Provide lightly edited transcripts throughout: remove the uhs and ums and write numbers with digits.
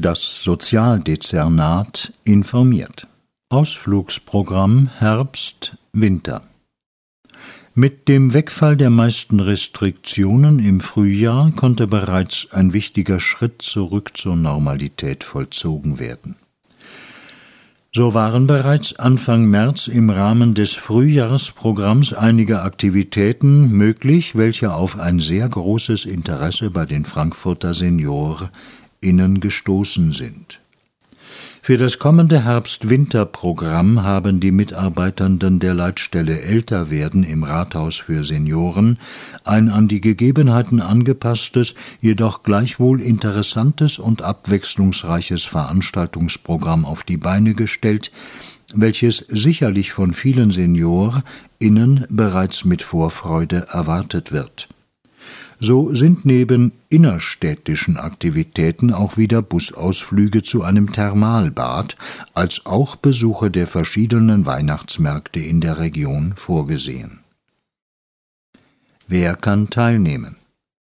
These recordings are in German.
Das Sozialdezernat informiert. Ausflugsprogramm Herbst-Winter. Mit dem Wegfall der meisten Restriktionen im Frühjahr konnte bereits ein wichtiger Schritt zurück zur Normalität vollzogen werden. So waren bereits Anfang März im Rahmen des Frühjahrsprogramms einige Aktivitäten möglich, welche auf ein sehr großes Interesse bei den Frankfurter SeniorInnen gestoßen sind. Für das kommende Herbst-Winter-Programm haben die Mitarbeitenden der Leitstelle Älter werden im Rathaus für Senioren ein an die Gegebenheiten angepasstes, jedoch gleichwohl interessantes und abwechslungsreiches Veranstaltungsprogramm auf die Beine gestellt, welches sicherlich von vielen SeniorInnen bereits mit Vorfreude erwartet wird. So sind neben innerstädtischen Aktivitäten auch wieder Busausflüge zu einem Thermalbad als auch Besuche der verschiedenen Weihnachtsmärkte in der Region vorgesehen. Wer kann teilnehmen?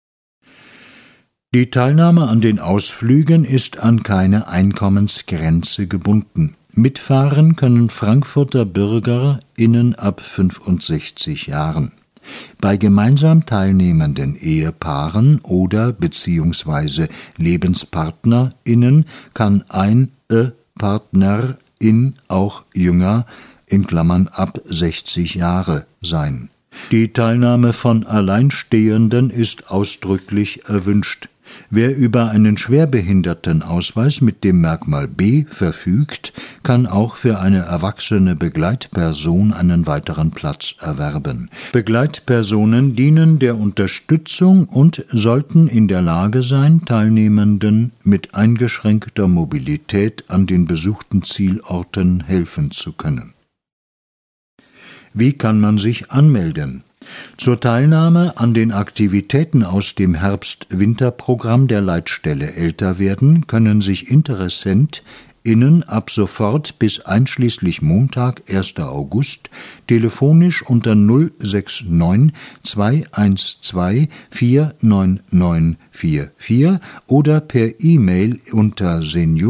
Die Teilnahme an den Ausflügen ist an keine Einkommensgrenze gebunden. Mitfahren können Frankfurter BürgerInnen ab 65 Jahren. Bei gemeinsam teilnehmenden Ehepaaren oder bzw. LebenspartnerInnen kann ein Partnerin auch jünger (ab 60 Jahre) sein. Die Teilnahme von Alleinstehenden ist ausdrücklich erwünscht. Wer über einen Schwerbehindertenausweis mit dem Merkmal B verfügt, kann auch für eine erwachsene Begleitperson einen weiteren Platz erwerben. Begleitpersonen dienen der Unterstützung und sollten in der Lage sein, Teilnehmenden mit eingeschränkter Mobilität an den besuchten Zielorten helfen zu können. Wie kann man sich anmelden? Zur Teilnahme an den Aktivitäten aus dem Herbst-Winter-Programm der Leitstelle Älter werden können sich InteressentInnen ab sofort bis einschließlich Montag, 1. August, telefonisch unter 069 212 49944 oder per E-Mail unter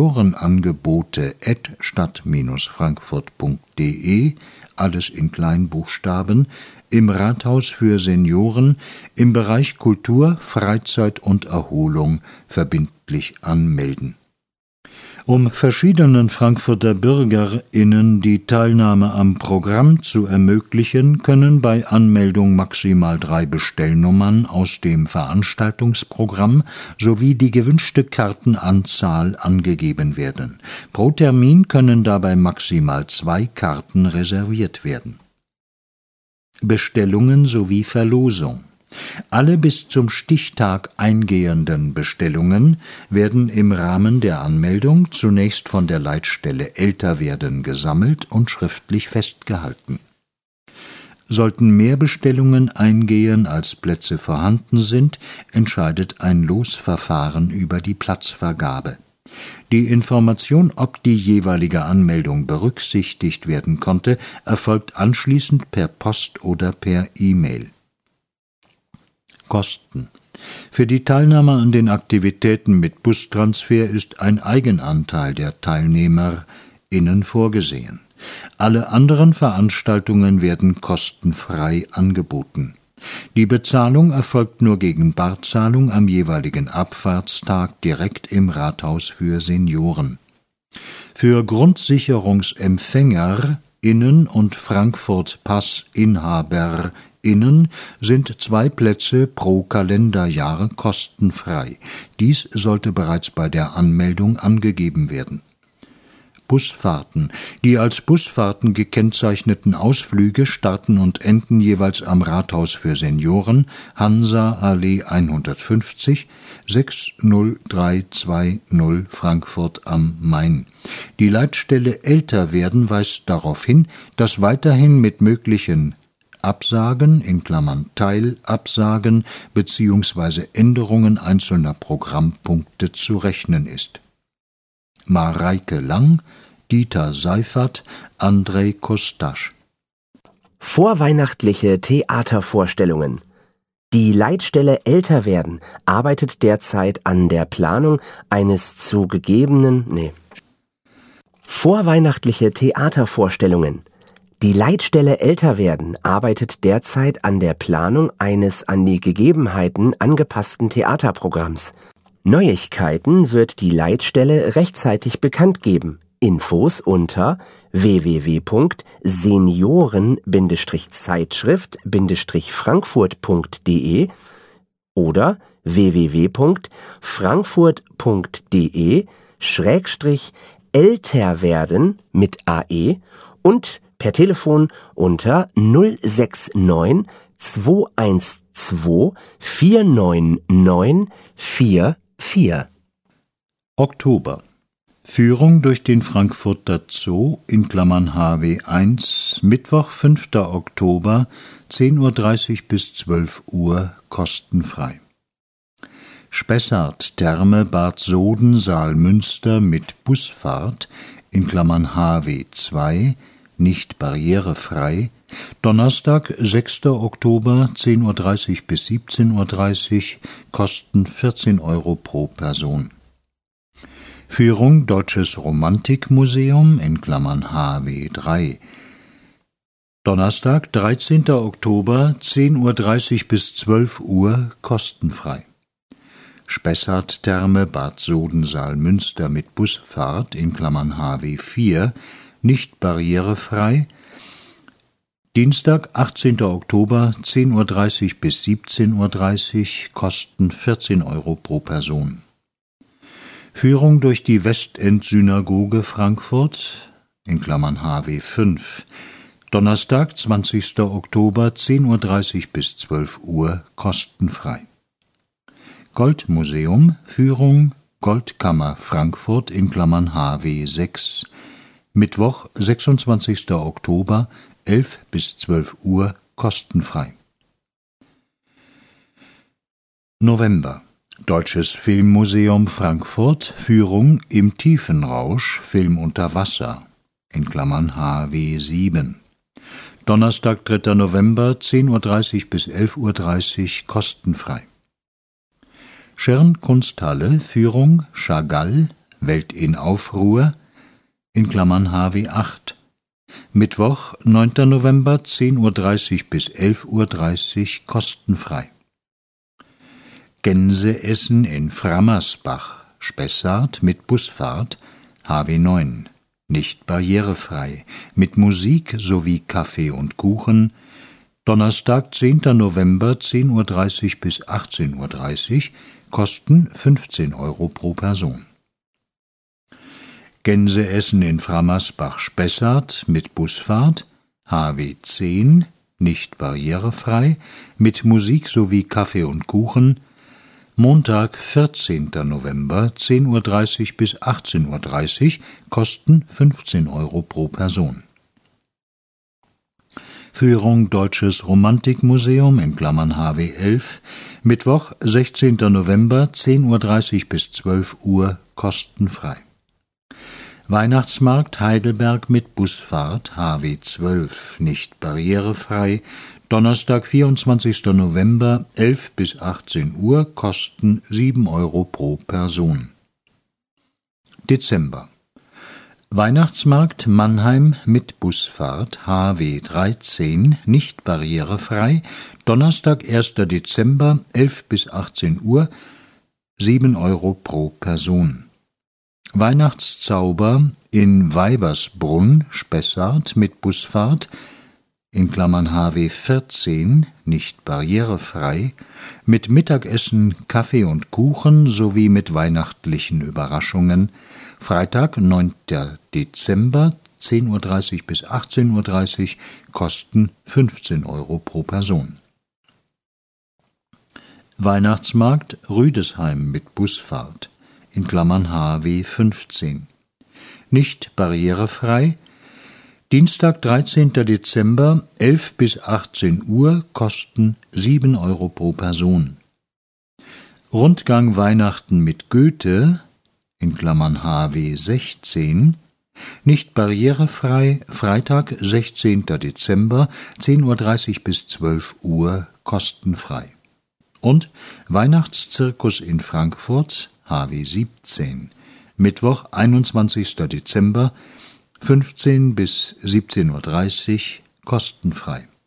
seniorenangebote@stadt-frankfurt.de, alles in Kleinbuchstaben, im Rathaus für Senioren im Bereich Kultur, Freizeit und Erholung verbindlich anmelden. Um verschiedenen Frankfurter BürgerInnen die Teilnahme am Programm zu ermöglichen, können bei Anmeldung maximal 3 Bestellnummern aus dem Veranstaltungsprogramm sowie die gewünschte Kartenanzahl angegeben werden. Pro Termin können dabei maximal 2 Karten reserviert werden. Bestellungen sowie Verlosung. Alle bis zum Stichtag eingehenden Bestellungen werden im Rahmen der Anmeldung zunächst von der Leitstelle Älter werden gesammelt und schriftlich festgehalten. Sollten mehr Bestellungen eingehen, als Plätze vorhanden sind, entscheidet ein Losverfahren über die Platzvergabe. Die Information, ob die jeweilige Anmeldung berücksichtigt werden konnte, erfolgt anschließend per Post oder per E-Mail. Kosten. Für die Teilnahme an den Aktivitäten mit Bustransfer ist ein Eigenanteil der TeilnehmerInnen vorgesehen. Alle anderen Veranstaltungen werden kostenfrei angeboten. Die Bezahlung erfolgt nur gegen Barzahlung am jeweiligen Abfahrtstag direkt im Rathaus für Senioren. Für GrundsicherungsempfängerInnen und Frankfurt-Pass-InhaberInnen sind 2 Plätze pro Kalenderjahr kostenfrei. Dies sollte bereits bei der Anmeldung angegeben werden. Busfahrten. Die als Busfahrten gekennzeichneten Ausflüge starten und enden jeweils am Rathaus für Senioren, Hansa-Allee 150, 60320 Frankfurt am Main. Die Leitstelle Älter werden weist darauf hin, dass weiterhin mit möglichen Absagen (Teilabsagen) bzw. Änderungen einzelner Programmpunkte zu rechnen ist. Mareike Lang, Dieter Seifert, Andrej Kostasch. Vorweihnachtliche Theatervorstellungen. Die Leitstelle Älter werden arbeitet derzeit an der Planung eines vorweihnachtliche Theatervorstellungen. Die Leitstelle Älter werden arbeitet derzeit an der Planung eines an die Gegebenheiten angepassten Theaterprogramms. Neuigkeiten wird die Leitstelle rechtzeitig bekannt geben. Infos unter www.senioren-zeitschrift-frankfurt.de oder www.frankfurt.de/älterwerden mit AE und per Telefon unter 069 212 49944. Oktober. Führung durch den Frankfurter Zoo (HW1) Mittwoch, 5. Oktober, 10:30 bis 12 Uhr, kostenfrei. Spessart, Therme Bad Soden, Saalmünster mit Busfahrt (HW2), nicht barrierefrei, Donnerstag, 6. Oktober, 10:30 bis 17:30 Uhr, Kosten 14 € pro Person. Führung Deutsches Romantikmuseum (HW3). Donnerstag, 13. Oktober, 10:30 bis 12 Uhr, kostenfrei. Spessart Therme Bad Soden Saalmünster mit Busfahrt (HW4), nicht barrierefrei, Dienstag, 18. Oktober, 10:30 bis 17:30 Uhr, Kosten 14 € pro Person. Führung durch die Westend-Synagoge Frankfurt (HW5). Donnerstag, 20. Oktober, 10:30 bis 12 Uhr, kostenfrei. Goldmuseum, Führung Goldkammer Frankfurt (HW6). Mittwoch, 26. Oktober, 11 bis 12 Uhr, kostenfrei. November. Deutsches Filmmuseum Frankfurt, Führung Im Tiefenrausch, Film unter Wasser (HW7). Donnerstag, 3. November, 10:30 bis 11:30 Uhr, kostenfrei. Schirn Kunsthalle, Führung Chagall, Welt in Aufruhr (HW8). Mittwoch, 9. November, 10:30 bis 11:30 Uhr, kostenfrei. Gänseessen in Frammersbach, Spessart mit Busfahrt HW9, nicht barrierefrei, mit Musik sowie Kaffee und Kuchen. Donnerstag, 10. November, 10:30 bis 18:30 Uhr, Kosten 15 € pro Person. Gänseessen in Frammersbach-Spessart mit Busfahrt HW10, nicht barrierefrei, mit Musik sowie Kaffee und Kuchen. Montag, 14. November, 10:30 bis 18:30 Uhr, Kosten 15 € pro Person. Führung Deutsches Romantikmuseum (HW11), Mittwoch, 16. November, 10:30 bis 12 Uhr, kostenfrei. Weihnachtsmarkt Heidelberg mit Busfahrt HW12, nicht barrierefrei, Donnerstag, 24. November, 11 bis 18 Uhr, Kosten 7 € pro Person. Dezember. Weihnachtsmarkt Mannheim mit Busfahrt HW13, nicht barrierefrei, Donnerstag, 1. Dezember, 11 bis 18 Uhr, 7 € pro Person. Weihnachtszauber in Weibersbrunn, Spessart mit Busfahrt (HW14), nicht barrierefrei, mit Mittagessen, Kaffee und Kuchen sowie mit weihnachtlichen Überraschungen. Freitag, 9. Dezember, 10:30 bis 18:30 Uhr, Kosten 15 € pro Person. Weihnachtsmarkt Rüdesheim mit Busfahrt (HW15), nicht barrierefrei, Dienstag, 13. Dezember, 11 bis 18 Uhr, Kosten 7 € pro Person. Rundgang Weihnachten mit Goethe (HW16), nicht barrierefrei, Freitag, 16. Dezember, 10:30 bis 12 Uhr, kostenfrei. und Weihnachtszirkus in Frankfurt HW 17, Mittwoch, 21. Dezember, 15 bis 17:30 Uhr, kostenfrei.